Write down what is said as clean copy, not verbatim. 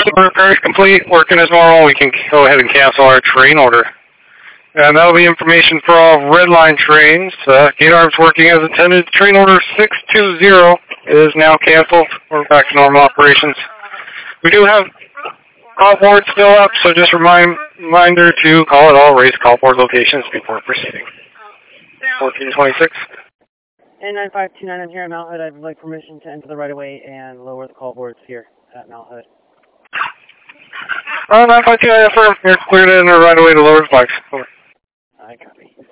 Repair is complete, working as normal. We can go ahead and cancel our train order. And that'll be information for all Red Line trains. Gate arms working as intended. Train order 620 is now canceled. We're back to normal operations. We do have call board still up, so just reminder to call at all raised call board locations before proceeding. 1426. N9529, I'm here at Mount Hood. I'd like permission to enter the right-of-way and lower the call boards here at Mount Hood. 952, I affirm. You're cleared in the right-of-way to lower the flags. Over. I copy.